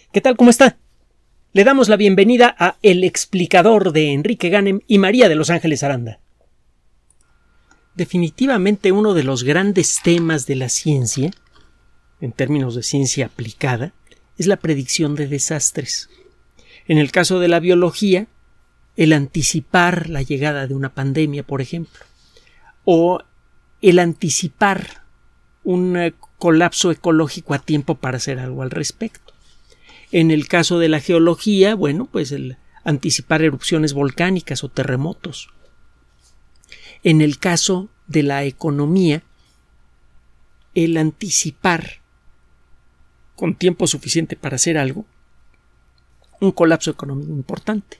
¿Qué tal? ¿Cómo está? Le damos la bienvenida a El Explicador de Enrique Ganem y María de Los Ángeles Aranda. Definitivamente uno de los grandes temas de la ciencia, en términos de ciencia aplicada, es la predicción de desastres. En el caso de la biología, el anticipar la llegada de una pandemia, por ejemplo, o el anticipar un colapso ecológico a tiempo para hacer algo al respecto. En el caso de la geología, pues el anticipar erupciones volcánicas o terremotos. En el caso de la economía, el anticipar con tiempo suficiente para hacer algo, un colapso económico importante.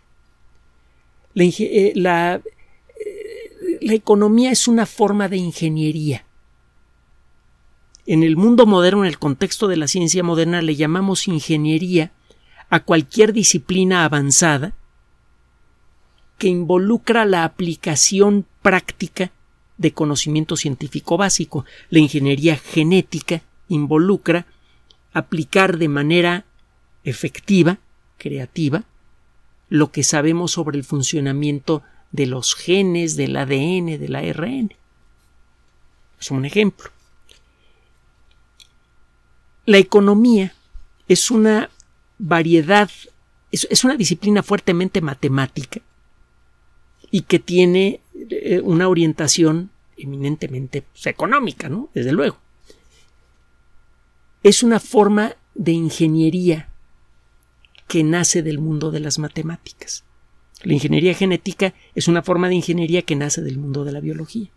La economía es una forma de ingeniería. En el mundo moderno, en el contexto de la ciencia moderna, le llamamos ingeniería a cualquier disciplina avanzada que involucra la aplicación práctica de conocimiento científico básico. La ingeniería genética involucra aplicar de manera efectiva, creativa, lo que sabemos sobre el funcionamiento de los genes, del ADN, del ARN. Es un ejemplo. La economía es una variedad, es una disciplina fuertemente matemática y que tiene una orientación eminentemente económica, ¿no? Desde luego. Es una forma de ingeniería que nace del mundo de las matemáticas. La ingeniería genética es una forma de ingeniería que nace del mundo de la biología.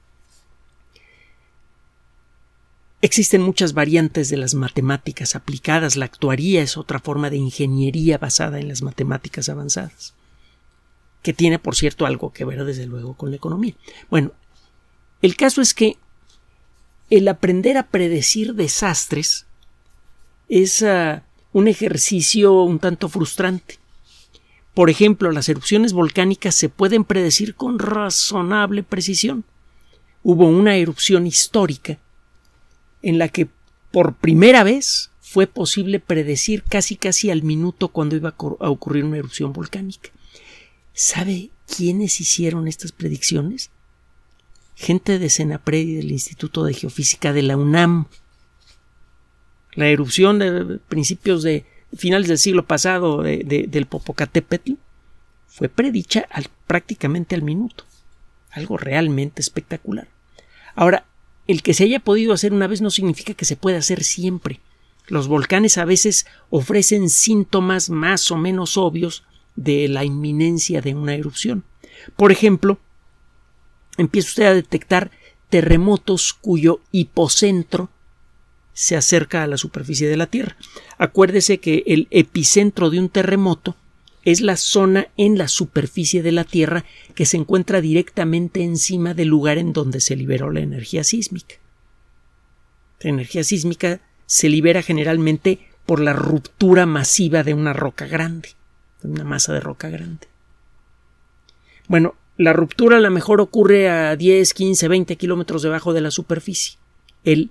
Existen muchas variantes de las matemáticas aplicadas. La actuaría es otra forma de ingeniería basada en las matemáticas avanzadas, que tiene, por cierto, algo que ver, desde luego, con la economía. Bueno, el caso es que el aprender a predecir desastres es un ejercicio un tanto frustrante. Por ejemplo, las erupciones volcánicas se pueden predecir con razonable precisión. Hubo una erupción histórica en la que por primera vez fue posible predecir casi al minuto cuando iba a ocurrir una erupción volcánica. ¿Sabe quiénes hicieron estas predicciones? Gente de Senapred y del Instituto de Geofísica de la UNAM. La erupción de finales del siglo pasado del Popocatépetl fue predicha prácticamente al minuto. Algo realmente espectacular. Ahora, el que se haya podido hacer una vez no significa que se pueda hacer siempre. Los volcanes a veces ofrecen síntomas más o menos obvios de la inminencia de una erupción. Por ejemplo, empieza usted a detectar terremotos cuyo hipocentro se acerca a la superficie de la Tierra. Acuérdese que el epicentro de un terremoto es la zona en la superficie de la Tierra que se encuentra directamente encima del lugar en donde se liberó la energía sísmica. La energía sísmica se libera generalmente por la ruptura masiva de una roca grande, de una masa de roca grande. Bueno, la ruptura a lo mejor ocurre a 10, 15, 20 kilómetros debajo de la superficie. El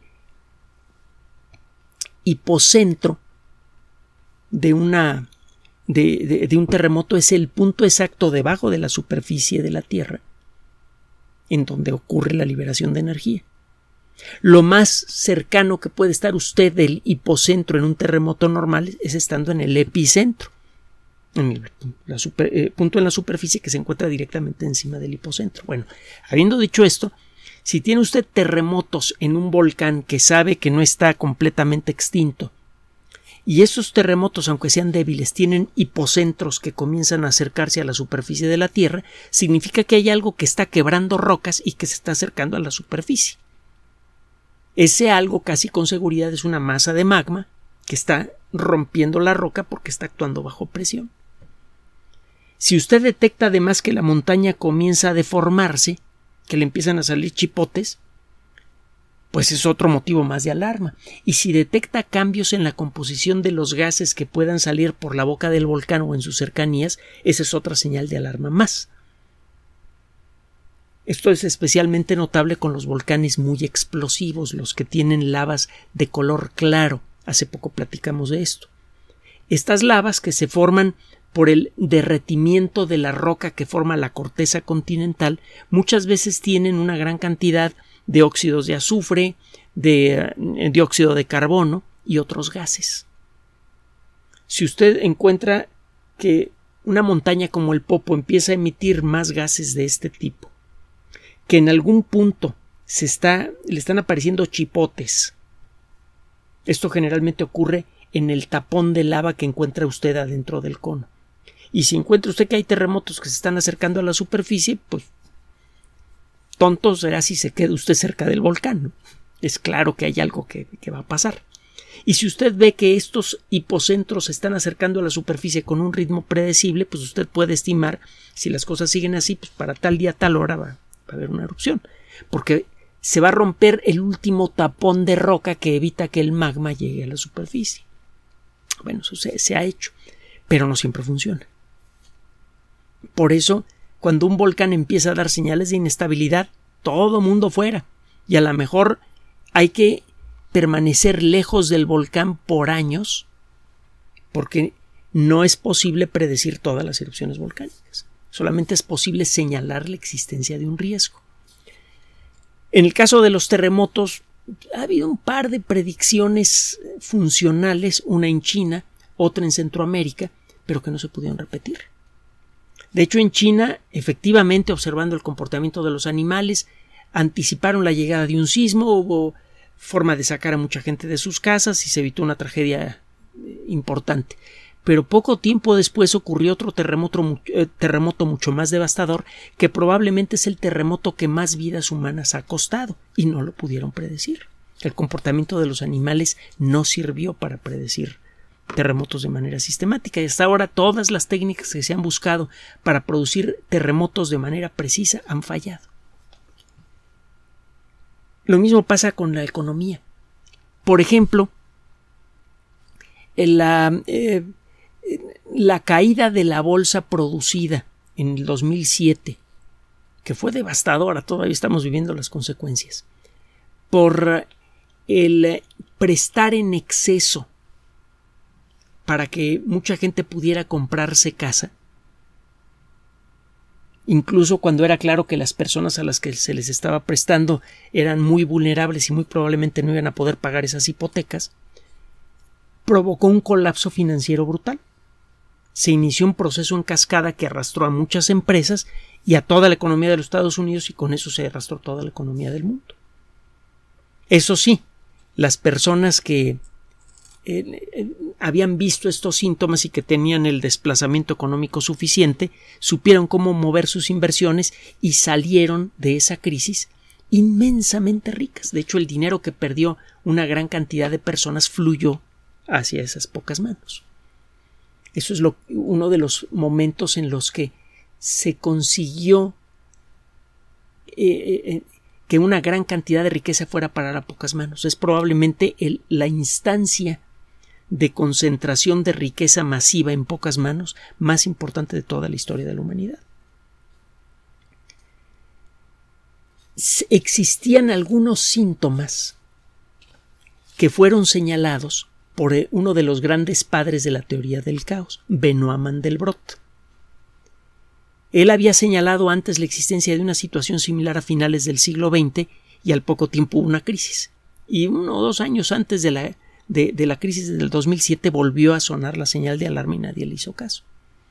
hipocentro de un terremoto es el punto exacto debajo de la superficie de la Tierra en donde ocurre la liberación de energía. Lo más cercano que puede estar usted del hipocentro en un terremoto normal es estando en el epicentro, en el punto en la superficie que se encuentra directamente encima del hipocentro. Bueno, habiendo dicho esto, si tiene usted terremotos en un volcán que sabe que no está completamente extinto, y esos terremotos, aunque sean débiles, tienen hipocentros que comienzan a acercarse a la superficie de la Tierra, significa que hay algo que está quebrando rocas y que se está acercando a la superficie. Ese algo casi con seguridad es una masa de magma que está rompiendo la roca porque está actuando bajo presión. Si usted detecta además que la montaña comienza a deformarse, que le empiezan a salir chipotes, pues es otro motivo más de alarma. Y si detecta cambios en la composición de los gases que puedan salir por la boca del volcán o en sus cercanías, esa es otra señal de alarma más. Esto es especialmente notable con los volcanes muy explosivos, los que tienen lavas de color claro. Hace poco platicamos de esto. Estas lavas, que se forman por el derretimiento de la roca que forma la corteza continental, muchas veces tienen una gran cantidad de óxidos de azufre, de dióxido de carbono y otros gases. Si usted encuentra que una montaña como el Popo empieza a emitir más gases de este tipo, que en algún punto le están apareciendo chipotes, esto generalmente ocurre en el tapón de lava que encuentra usted adentro del cono. Y si encuentra usted que hay terremotos que se están acercando a la superficie, pues tonto será si se queda usted cerca del volcán, ¿no? Es claro que hay algo que va a pasar. Y si usted ve que estos hipocentros se están acercando a la superficie con un ritmo predecible, pues usted puede estimar, si las cosas siguen así, pues para tal día, tal hora va a haber una erupción. Porque se va a romper el último tapón de roca que evita que el magma llegue a la superficie. Bueno, eso se ha hecho, pero no siempre funciona. Por eso, cuando un volcán empieza a dar señales de inestabilidad, todo mundo fuera. Y a lo mejor hay que permanecer lejos del volcán por años, porque no es posible predecir todas las erupciones volcánicas. Solamente es posible señalar la existencia de un riesgo. En el caso de los terremotos, ha habido un par de predicciones funcionales, una en China, otra en Centroamérica, pero que no se pudieron repetir. De hecho, en China, efectivamente, observando el comportamiento de los animales, anticiparon la llegada de un sismo, hubo forma de sacar a mucha gente de sus casas y se evitó una tragedia importante. Pero poco tiempo después ocurrió otro terremoto mucho más devastador, que probablemente es el terremoto que más vidas humanas ha costado, y no lo pudieron predecir. El comportamiento de los animales no sirvió para predecir terremotos de manera sistemática, y hasta ahora todas las técnicas que se han buscado para producir terremotos de manera precisa han fallado. Lo mismo pasa con la economía. Por ejemplo, la caída de la bolsa producida en el 2007, que fue devastadora, todavía estamos viviendo las consecuencias, por el prestar en exceso para que mucha gente pudiera comprarse casa, incluso cuando era claro que las personas a las que se les estaba prestando eran muy vulnerables y muy probablemente no iban a poder pagar esas hipotecas, provocó un colapso financiero brutal. Se inició un proceso en cascada que arrastró a muchas empresas y a toda la economía de los Estados Unidos, y con eso se arrastró toda la economía del mundo. Eso sí, las personas que habían visto estos síntomas y que tenían el desplazamiento económico suficiente, supieron cómo mover sus inversiones y salieron de esa crisis inmensamente ricas. De hecho, el dinero que perdió una gran cantidad de personas fluyó hacia esas pocas manos. Eso es uno de los momentos en los que se consiguió que una gran cantidad de riqueza fuera a parar a pocas manos. Es probablemente la instancia de concentración de riqueza masiva en pocas manos más importante de toda la historia de la humanidad. Existían algunos síntomas que fueron señalados por uno de los grandes padres de la teoría del caos, Benoit Mandelbrot. Él había señalado antes la existencia de una situación similar a finales del siglo XX y al poco tiempo hubo una crisis. Y 1 o 2 años antes de la crisis del 2007 volvió a sonar la señal de alarma y nadie le hizo caso.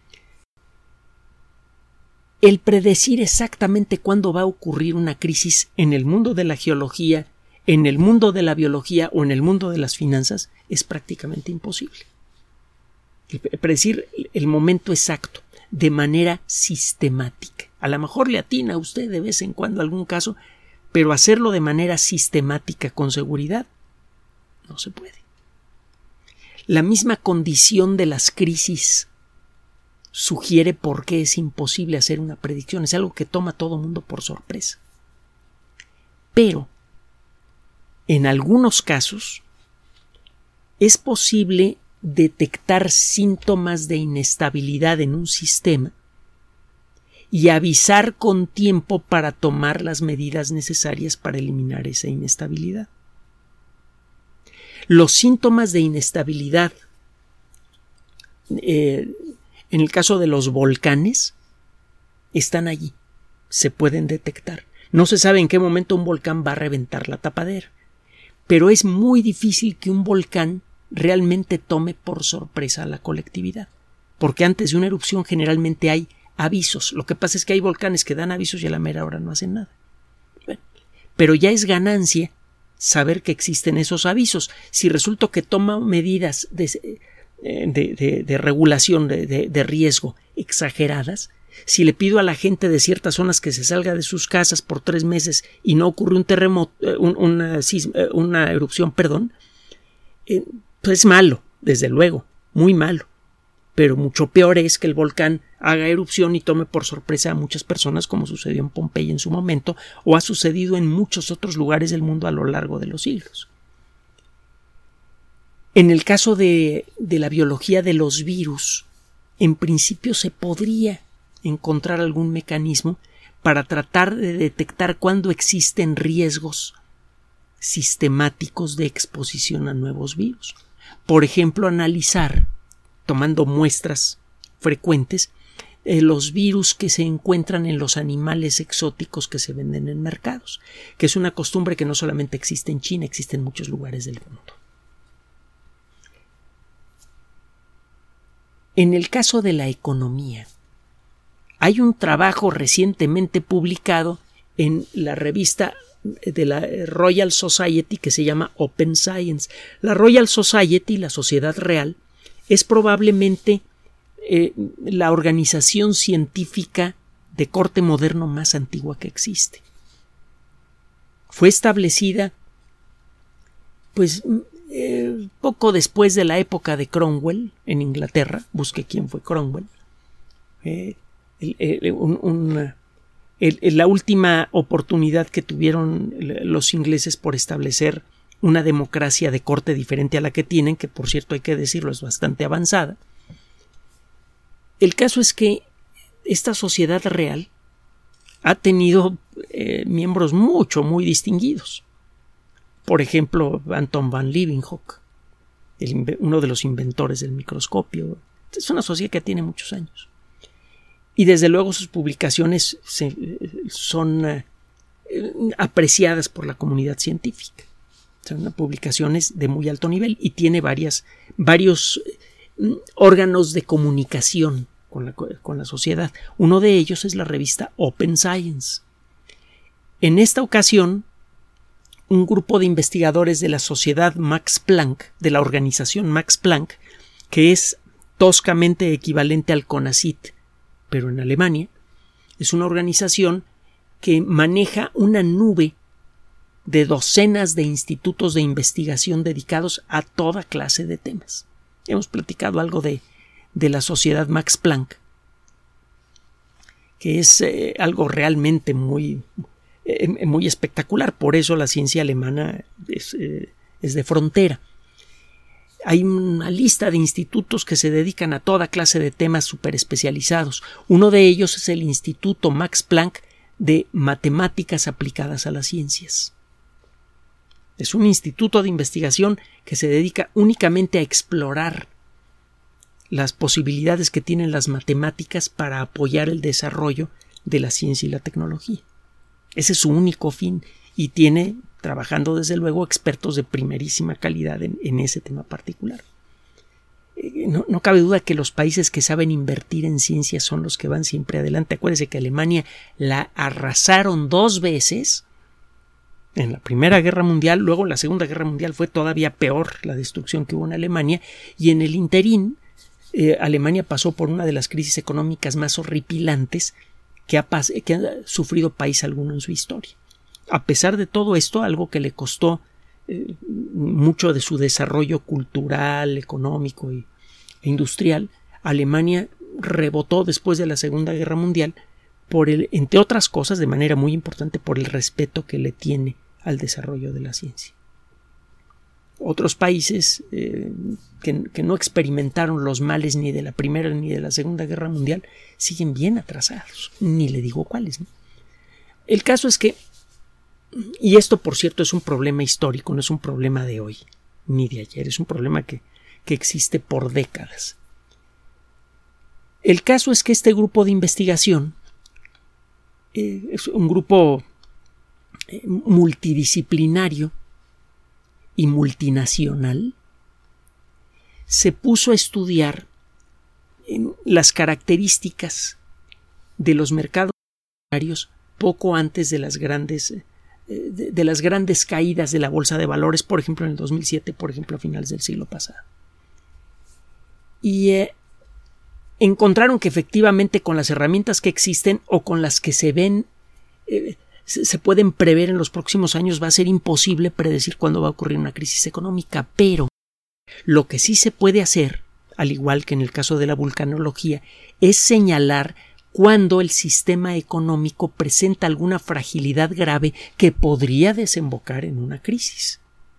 El predecir exactamente cuándo va a ocurrir una crisis en el mundo de la geología, en el mundo de la biología o en el mundo de las finanzas es prácticamente imposible. Predecir el momento exacto de manera sistemática. A lo mejor le atina a usted de vez en cuando algún caso, pero hacerlo de manera sistemática con seguridad no se puede. La misma condición de las crisis sugiere por qué es imposible hacer una predicción. Es algo que toma a todo mundo por sorpresa. Pero en algunos casos es posible detectar síntomas de inestabilidad en un sistema y avisar con tiempo para tomar las medidas necesarias para eliminar esa inestabilidad. Los síntomas de inestabilidad en el caso de los volcanes, están allí, se pueden detectar. No se sabe en qué momento un volcán va a reventar la tapadera, pero es muy difícil que un volcán realmente tome por sorpresa a la colectividad, porque antes de una erupción generalmente hay avisos. Lo que pasa es que hay volcanes que dan avisos y a la mera hora no hacen nada. Bueno, pero ya es ganancia saber que existen esos avisos. Si resulta que toma medidas de regulación de riesgo exageradas, si le pido a la gente de ciertas zonas que se salga de sus casas por 3 meses y no ocurre un terremoto, una erupción, pues es malo, desde luego, muy malo. Pero mucho peor es que el volcán haga erupción y tome por sorpresa a muchas personas, como sucedió en Pompeya en su momento, o ha sucedido en muchos otros lugares del mundo a lo largo de los siglos. En el caso de la biología de los virus, en principio se podría encontrar algún mecanismo para tratar de detectar cuándo existen riesgos sistemáticos de exposición a nuevos virus. Por ejemplo, analizar, tomando muestras frecuentes, los virus que se encuentran en los animales exóticos que se venden en mercados, que es una costumbre que no solamente existe en China, existe en muchos lugares del mundo. En el caso de la economía, hay un trabajo recientemente publicado en la revista de la Royal Society que se llama Open Science. La Royal Society, la Sociedad Real, es probablemente la organización científica de corte moderno más antigua que existe. Fue establecida poco después de la época de Cromwell en Inglaterra. Busque quién fue Cromwell. La última oportunidad que tuvieron los ingleses por establecer una democracia de corte diferente a la que tienen, que por cierto hay que decirlo es bastante avanzada. El caso es que esta sociedad real ha tenido miembros muy distinguidos. Por ejemplo, Anton van Leeuwenhoek, uno de los inventores del microscopio. Es una sociedad que tiene muchos años. Y desde luego sus publicaciones son apreciadas por la comunidad científica. Son publicaciones de muy alto nivel y tiene varios órganos de comunicación con la sociedad. Uno de ellos es la revista Open Science. En esta ocasión, un grupo de investigadores de la Sociedad Max Planck, de la organización Max Planck, que es toscamente equivalente al CONACYT, pero en Alemania, es una organización que maneja una nube de docenas de institutos de investigación dedicados a toda clase de temas. Hemos platicado algo de la Sociedad Max Planck, que es algo realmente muy espectacular. Por eso la ciencia alemana es de frontera. Hay una lista de institutos que se dedican a toda clase de temas superespecializados. Uno de ellos es el Instituto Max Planck de Matemáticas Aplicadas a las Ciencias. Es un instituto de investigación que se dedica únicamente a explorar las posibilidades que tienen las matemáticas para apoyar el desarrollo de la ciencia y la tecnología. Ese es su único fin y tiene trabajando desde luego expertos de primerísima calidad en ese tema particular. No cabe duda que los países que saben invertir en ciencia son los que van siempre adelante. Acuérdese que Alemania la arrasaron 2 veces en la Primera Guerra Mundial, luego en la Segunda Guerra Mundial fue todavía peor la destrucción que hubo en Alemania, y en el interín Alemania pasó por una de las crisis económicas más horripilantes que ha sufrido país alguno en su historia. A pesar de todo esto, algo que le costó mucho de su desarrollo cultural, económico e industrial, Alemania rebotó después de la Segunda Guerra Mundial entre otras cosas, de manera muy importante, por el respeto que le tiene al desarrollo de la ciencia. Otros países que no experimentaron los males ni de la Primera ni de la Segunda Guerra Mundial siguen bien atrasados. Ni le digo cuáles, ¿no? El caso es que, y esto por cierto es un problema histórico, no es un problema de hoy ni de ayer, es un problema que existe por décadas. El caso es que este grupo de investigación es un grupo multidisciplinario y multinacional. Se puso a estudiar las características de los mercados accionarios poco antes de las grandes caídas de la bolsa de valores, por ejemplo en el 2007, por ejemplo a finales del siglo pasado. Y encontraron que efectivamente con las herramientas que existen o con las que se ven se pueden prever en los próximos años, va a ser imposible predecir cuándo va a ocurrir una crisis económica, pero lo que sí se puede hacer, al igual que en el caso de la vulcanología, es señalar cuando el sistema económico presenta alguna fragilidad grave que podría desembocar en una crisis.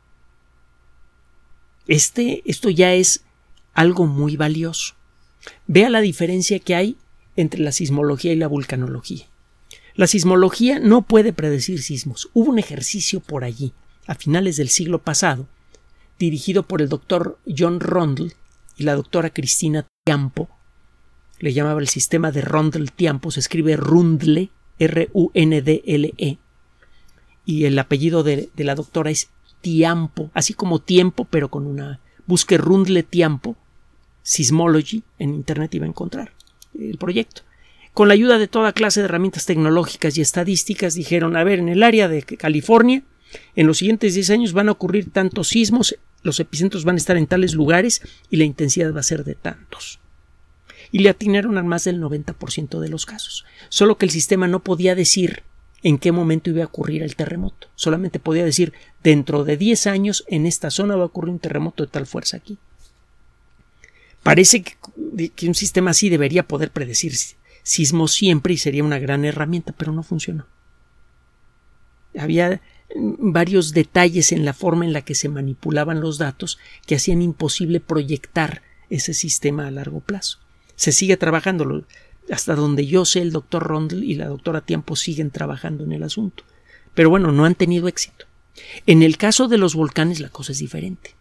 Esto ya es algo muy valioso. Vea la diferencia que hay entre la sismología y la vulcanología. La sismología no puede predecir sismos. Hubo un ejercicio por allí, a finales del siglo pasado, dirigido por el doctor John Rundle y la doctora Cristina Tiampo. Le llamaba el sistema de Rundle-Tiampo, se escribe Rundle, R-U-N-D-L-E, y el apellido de la doctora es Tiampo, así como tiempo, pero con una... Busque Rundle-Tiampo, Sismology, en internet y va a encontrar el proyecto. Con la ayuda de toda clase de herramientas tecnológicas y estadísticas dijeron, a ver, en el área de California, en los siguientes 10 años van a ocurrir tantos sismos, los epicentros van a estar en tales lugares y la intensidad va a ser de tantos. Y le atinaron a más del 90% de los casos. Solo que el sistema no podía decir en qué momento iba a ocurrir el terremoto. Solamente podía decir, dentro de 10 años en esta zona va a ocurrir un terremoto de tal fuerza aquí. Parece que un sistema así debería poder predecir sismos siempre y sería una gran herramienta, pero no funcionó. Había varios detalles en la forma en la que se manipulaban los datos que hacían imposible proyectar ese sistema a largo plazo. Se sigue trabajando. Hasta donde yo sé, el doctor Rundle y la doctora Tiampo siguen trabajando en el asunto. Pero bueno, no han tenido éxito. En el caso de los volcanes la cosa es diferente.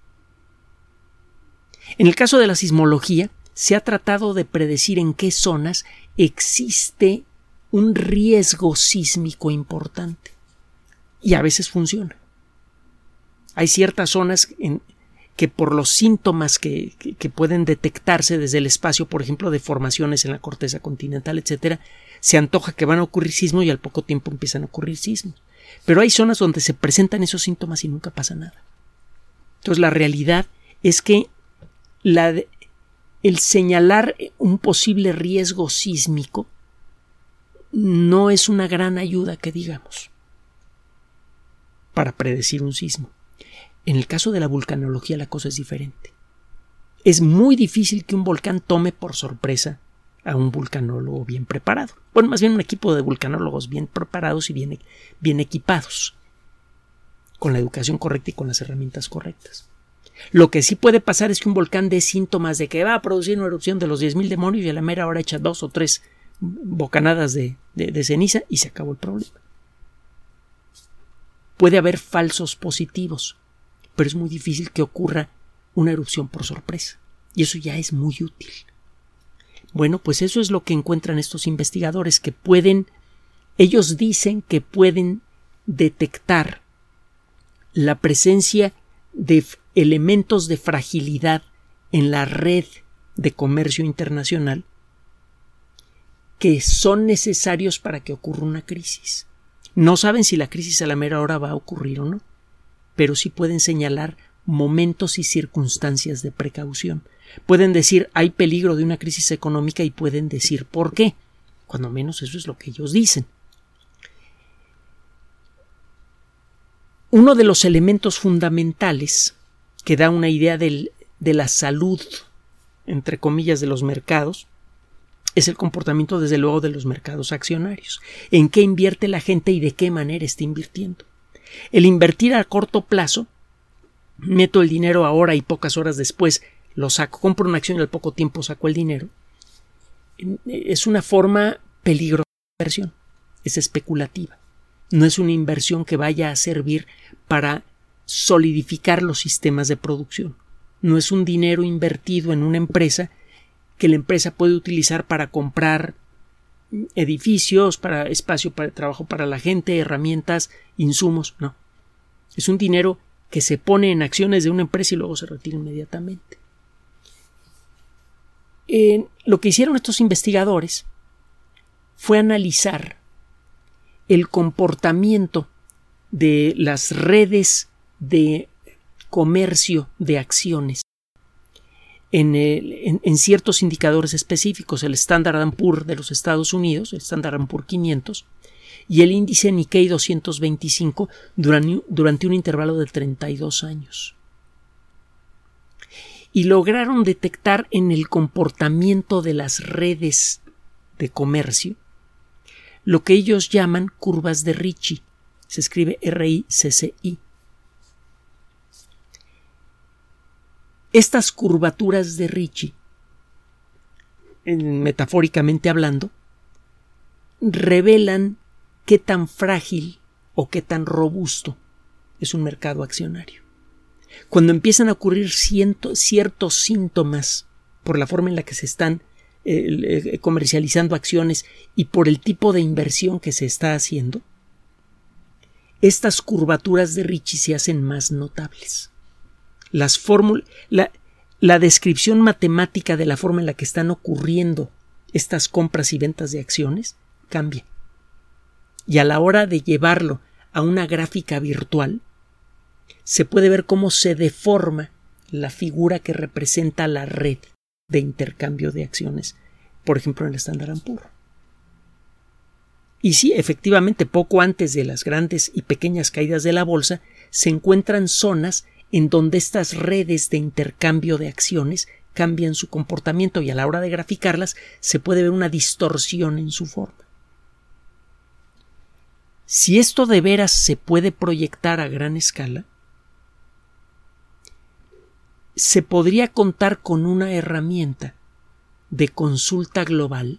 En el caso de la sismología, se ha tratado de predecir en qué zonas existe un riesgo sísmico importante. Y a veces funciona. Hay ciertas zonas que por los síntomas que pueden detectarse desde el espacio, por ejemplo, deformaciones en la corteza continental, etcétera, se antoja que van a ocurrir sismos y al poco tiempo empiezan a ocurrir sismos. Pero hay zonas donde se presentan esos síntomas y nunca pasa nada. Entonces la realidad es que el señalar un posible riesgo sísmico no es una gran ayuda, que digamos, para predecir un sismo. En el caso de la vulcanología la cosa es diferente. Es muy difícil que un volcán tome por sorpresa a un vulcanólogo bien preparado. Bueno, más bien un equipo de vulcanólogos bien preparados y bien equipados, con la educación correcta y con las herramientas correctas. Lo que sí puede pasar es que un volcán dé síntomas de que va a producir una erupción de los 10,000 demonios y a la mera hora echa 2 o 3 bocanadas de ceniza y se acabó el problema. Puede haber falsos positivos, pero es muy difícil que ocurra una erupción por sorpresa. Y eso ya es muy útil. Bueno, pues eso es lo que encuentran estos investigadores, que ellos dicen que pueden detectar la presencia de elementos de fragilidad en la red de comercio internacional que son necesarios para que ocurra una crisis. No saben si la crisis a la mera hora va a ocurrir o no, pero sí pueden señalar momentos y circunstancias de precaución. Pueden decir hay peligro de una crisis económica y pueden decir por qué. Cuando menos eso es lo que ellos dicen. Uno de los elementos fundamentales que da una idea de la salud, entre comillas, de los mercados es el comportamiento, desde luego, de los mercados accionarios. En qué invierte la gente y de qué manera está invirtiendo. El invertir a corto plazo, meto el dinero ahora y pocas horas después lo saco, compro una acción y al poco tiempo saco el dinero, es una forma peligrosa de inversión, es especulativa. No es una inversión que vaya a servir para solidificar los sistemas de producción. No es un dinero invertido en una empresa que la empresa puede utilizar para comprar edificios, para espacio para trabajo para la gente, herramientas, insumos. No. Es un dinero que se pone en acciones de una empresa y luego se retira inmediatamente. Lo que hicieron estos investigadores fue analizar el comportamiento de las redes de comercio de acciones en ciertos indicadores específicos, el Standard & Poor's de los Estados Unidos, el Standard & Poor's 500, y el índice Nikkei 225 durante un intervalo de 32 años. Y lograron detectar en el comportamiento de las redes de comercio lo que ellos llaman curvas de Ricci. Se escribe RICCI. Estas curvaturas de Ricci, metafóricamente hablando, revelan qué tan frágil o qué tan robusto es un mercado accionario. Cuando empiezan a ocurrir ciertos síntomas por la forma en la que se están comercializando acciones y por el tipo de inversión que se está haciendo, estas curvaturas de Ricci se hacen más notables. La descripción matemática de la forma en la que están ocurriendo estas compras y ventas de acciones cambia. Y a la hora de llevarlo a una gráfica virtual, se puede ver cómo se deforma la figura que representa la red de intercambio de acciones, por ejemplo en el Standard & Poor's. Y sí, efectivamente, poco antes de las grandes y pequeñas caídas de la bolsa, se encuentran zonas en donde estas redes de intercambio de acciones cambian su comportamiento y a la hora de graficarlas se puede ver una distorsión en su forma. Si esto de veras se puede proyectar a gran escala, se podría contar con una herramienta de consulta global.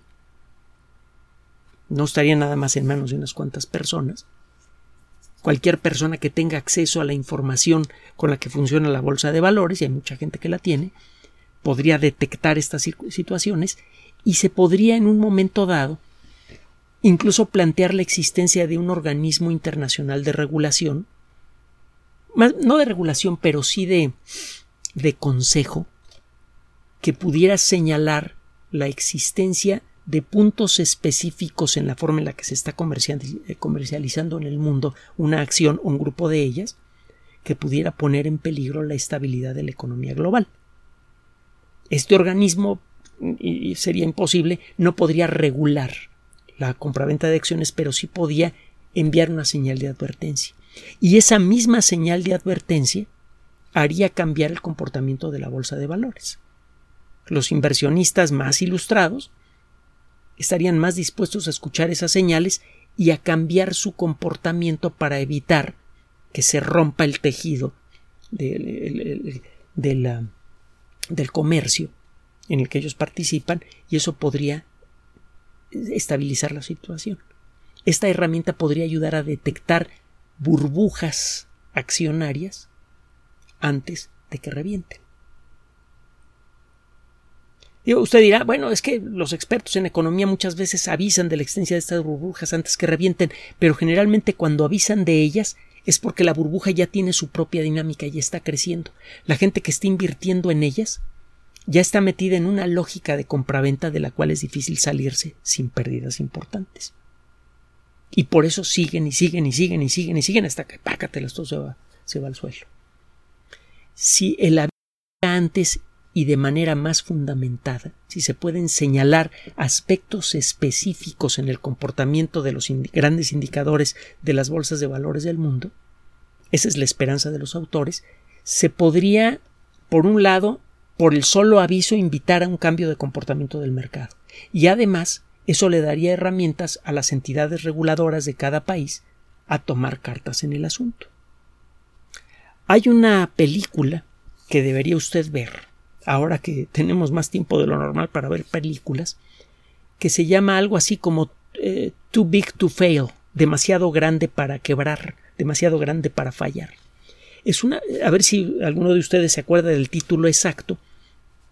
No estaría nada más en manos de unas cuantas personas. Cualquier persona que tenga acceso a la información con la que funciona la bolsa de valores, y hay mucha gente que la tiene, podría detectar estas situaciones y se podría en un momento dado incluso plantear la existencia de un organismo internacional de regulación, no de regulación, pero sí de consejo, que pudiera señalar la existencia de puntos específicos en la forma en la que se está comercializando en el mundo una acción o un grupo de ellas que pudiera poner en peligro la estabilidad de la economía global. Este organismo, y sería imposible, no podría regular la compraventa de acciones, pero sí podía enviar una señal de advertencia. Y esa misma señal de advertencia haría cambiar el comportamiento de la bolsa de valores. Los inversionistas más ilustrados estarían más dispuestos a escuchar esas señales y a cambiar su comportamiento para evitar que se rompa el tejido del comercio en el que ellos participan, y eso podría estabilizar la situación. Esta herramienta podría ayudar a detectar burbujas accionarias antes de que revienten. Usted dirá, bueno, es que los expertos en economía muchas veces avisan de la existencia de estas burbujas antes que revienten, pero generalmente cuando avisan de ellas es porque la burbuja ya tiene su propia dinámica y está creciendo. La gente que está invirtiendo en ellas ya está metida en una lógica de compraventa de la cual es difícil salirse sin pérdidas importantes. Y por eso siguen y siguen y siguen y siguen y siguen hasta que pácatelas, todo se va al suelo. Si el aviso antes y de manera más fundamentada, si se pueden señalar aspectos específicos en el comportamiento de los grandes indicadores de las bolsas de valores del mundo, esa es la esperanza de los autores, se podría, por un lado, por el solo aviso, invitar a un cambio de comportamiento del mercado. Y además, eso le daría herramientas a las entidades reguladoras de cada país a tomar cartas en el asunto. Hay una película que debería usted ver, ahora que tenemos más tiempo de lo normal para ver películas, que se llama algo así como Too Big to Fail, demasiado grande para quebrar, demasiado grande para fallar. A ver si alguno de ustedes se acuerda del título exacto.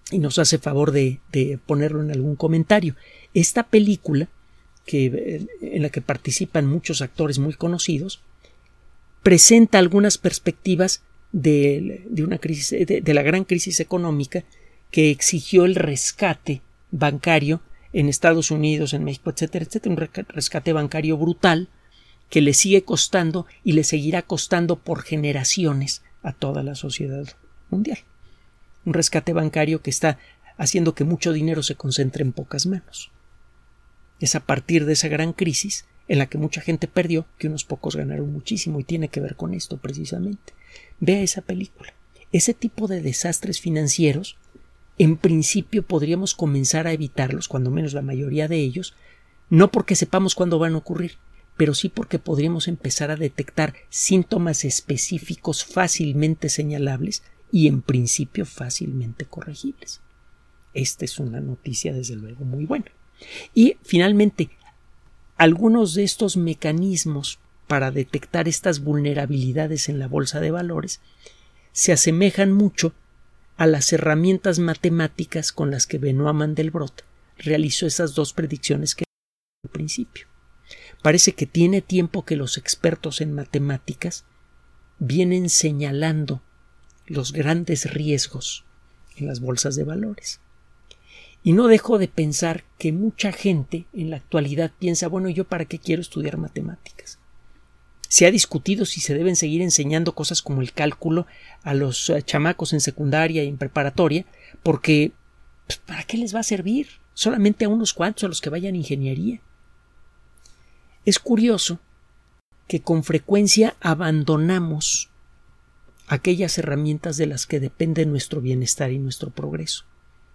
y nos hace favor de ponerlo en algún comentario. Esta película, en la que participan muchos actores muy conocidos, presenta algunas perspectivas de una crisis, de la gran crisis económica que exigió el rescate bancario en Estados Unidos, en México, etcétera, etcétera, un rescate bancario brutal que le sigue costando y le seguirá costando por generaciones a toda la sociedad mundial. Un rescate bancario que está haciendo que mucho dinero se concentre en pocas manos. Es a partir de esa gran crisis en la que mucha gente perdió que unos pocos ganaron muchísimo, y tiene que ver con esto precisamente. Vea esa película. Ese tipo de desastres financieros, en principio podríamos comenzar a evitarlos, cuando menos la mayoría de ellos, no porque sepamos cuándo van a ocurrir, pero sí porque podríamos empezar a detectar síntomas específicos fácilmente señalables y en principio fácilmente corregibles. Esta es una noticia desde luego muy buena. Y finalmente, algunos de estos mecanismos para detectar estas vulnerabilidades en la bolsa de valores se asemejan mucho a las herramientas matemáticas con las que Benoît Mandelbrot realizó esas dos predicciones que al principio. Parece que tiene tiempo que los expertos en matemáticas vienen señalando los grandes riesgos en las bolsas de valores. Y no dejo de pensar que mucha gente en la actualidad piensa, bueno, ¿yo para qué quiero estudiar matemáticas? Se ha discutido si se deben seguir enseñando cosas como el cálculo a los chamacos en secundaria y en preparatoria, porque ¿para qué les va a servir? Solamente a unos cuantos, a los que vayan a ingeniería. Es curioso que con frecuencia abandonamos aquellas herramientas de las que depende nuestro bienestar y nuestro progreso.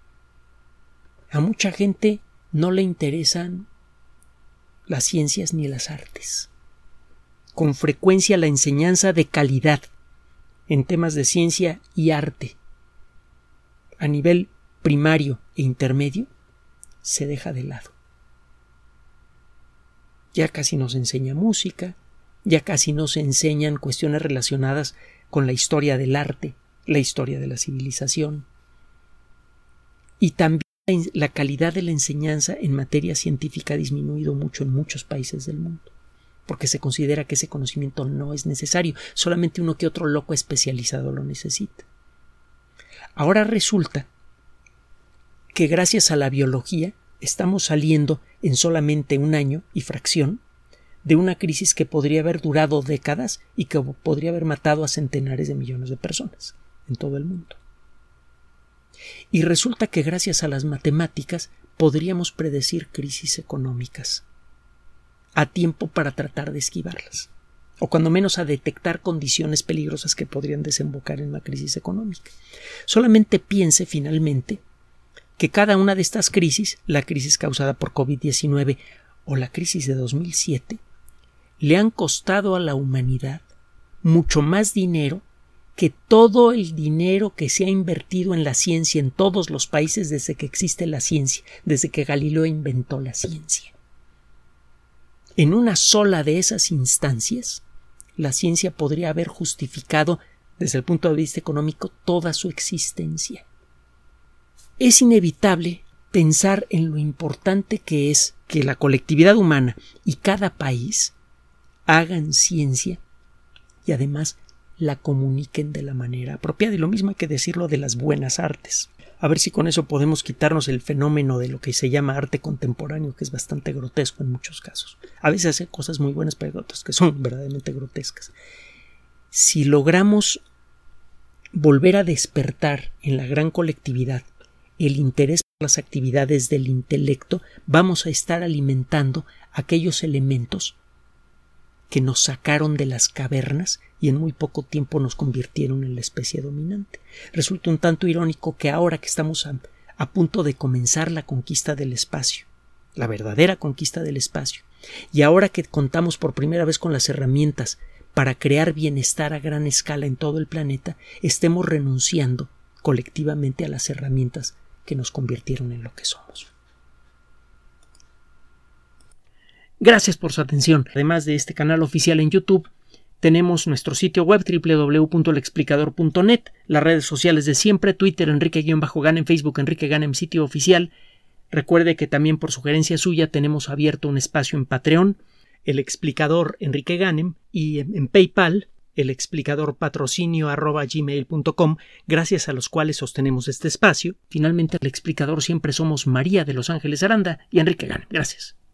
A mucha gente no le interesan las ciencias ni las artes. Con frecuencia la enseñanza de calidad en temas de ciencia y arte a nivel primario e intermedio se deja de lado. Ya casi no se enseña música, ya casi no se enseñan cuestiones relacionadas con la historia del arte, la historia de la civilización. Y también la calidad de la enseñanza en materia científica ha disminuido mucho en muchos países del mundo, porque se considera que ese conocimiento no es necesario, solamente uno que otro loco especializado lo necesita. Ahora resulta que gracias a la biología estamos saliendo en solamente un año y fracción de una crisis que podría haber durado décadas y que podría haber matado a centenares de millones de personas en todo el mundo. Y resulta que gracias a las matemáticas podríamos predecir crisis económicas a tiempo para tratar de esquivarlas, o cuando menos a detectar condiciones peligrosas que podrían desembocar en una crisis económica. Solamente piense finalmente que cada una de estas crisis, la crisis causada por COVID-19 o la crisis de 2007, le han costado a la humanidad mucho más dinero que todo el dinero que se ha invertido en la ciencia en todos los países desde que existe la ciencia, desde que Galileo inventó la ciencia. En una sola de esas instancias, la ciencia podría haber justificado, desde el punto de vista económico, toda su existencia. Es inevitable pensar en lo importante que es que la colectividad humana y cada país hagan ciencia y además la comuniquen de la manera apropiada. Y lo mismo hay que decirlo de las buenas artes. A ver si con eso podemos quitarnos el fenómeno de lo que se llama arte contemporáneo, que es bastante grotesco en muchos casos. A veces hace cosas muy buenas, pero hay otras que son verdaderamente grotescas. Si logramos volver a despertar en la gran colectividad el interés por las actividades del intelecto, vamos a estar alimentando aquellos elementos que nos sacaron de las cavernas y en muy poco tiempo nos convirtieron en la especie dominante. Resulta un tanto irónico que ahora que estamos a punto de comenzar la conquista del espacio, la verdadera conquista del espacio, y ahora que contamos por primera vez con las herramientas para crear bienestar a gran escala en todo el planeta, estemos renunciando colectivamente a las herramientas que nos convirtieron en lo que somos. Gracias por su atención. Además de este canal oficial en YouTube, Tenemos nuestro sitio web www.lexplicador.net, las redes sociales de siempre, Twitter Enrique-Ganem, Facebook Enrique Ganem, sitio oficial. Recuerde que también por sugerencia suya tenemos abierto un espacio en Patreon, el explicador Enrique Ganem, y en PayPal, el explicador patrocinio@gmail.com, gracias a los cuales sostenemos este espacio. Finalmente, el explicador siempre somos María de Los Ángeles Aranda y Enrique Ganem. Gracias.